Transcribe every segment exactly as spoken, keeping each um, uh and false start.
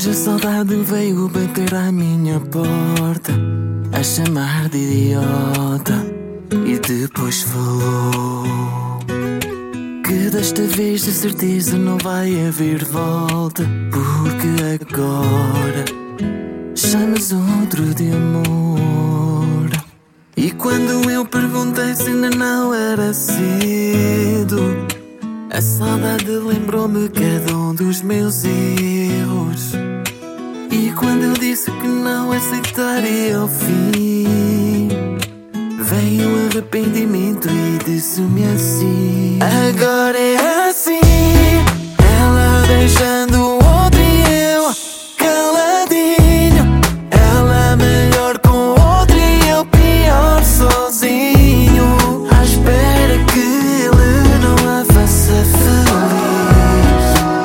a saudade veio bater à minha porta, a chamar de idiota, e depois falou que desta vez de certeza não vai haver volta, porque agora chamas outro de amor. E quando eu perguntei se ainda não era cedo, a saudade lembrou-me cada um dos meus erros. E quando eu disse que não aceitaria o fim, veio o arrependimento e disse-me assim: agora é assim, ela deixando o outro e eu caladinho, ela melhor com o outro e eu pior sozinho, à espera que ele não a faça feliz.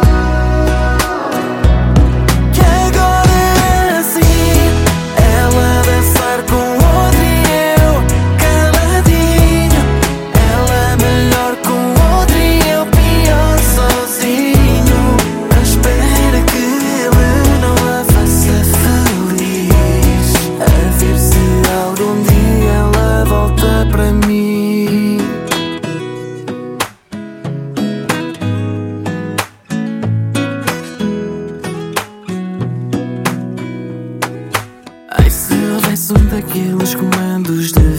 Que agora é assim, ela dançar com o outro e eu caladinho, ela melhor com o outro e eu pior sozinho, à espera que ele não a faça feliz, a ver se algum dia ela volta para mim. Ai, se houvesse um daqueles comandos de